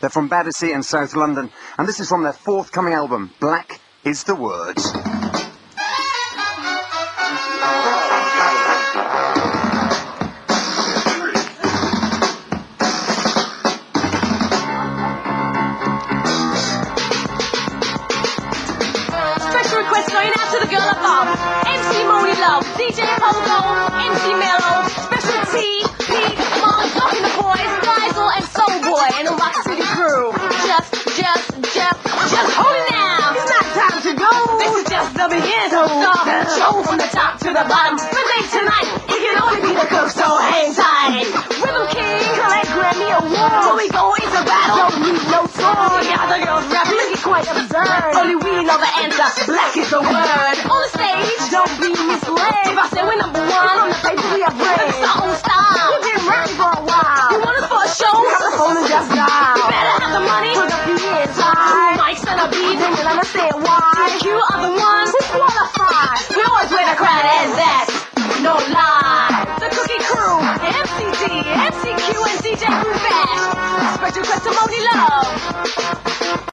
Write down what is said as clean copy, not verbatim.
They're from Battersea in South London, and this is from their forthcoming album, Black is the Word. Special request going out to the girl above. MC Moody Love, DJ Pogo, MC Mellow, Special T, Pete, Mom, Talking the Boys, Geisel, and Soul Boy, and the Rock City crew. Just hold it now. It's not time to go. This is just the beginning. So start the show from the top to the bottom. But late tonight, it can only be the cook, so hang tight. Rhythm King, collect Grammy Awards. So we go into battle. Don't need no sword. The other girls rap, looking quite absurd. Only we know the answer. Black is the word. On the stage, don't be misled. If I say we're number one on the paper, we are brave. It's our own style. We've been rapping for a while. You want us for a show? Pick up the phone and just dial. You better have the money. Put the PAs high. Mics and a beat, then you'll understand why. You are the ones who qualify. We always wear the crowd as that. No lie. The Cookie Crew, MCD, MCQ, and DJ Groove Bash. Special request to Moody Love.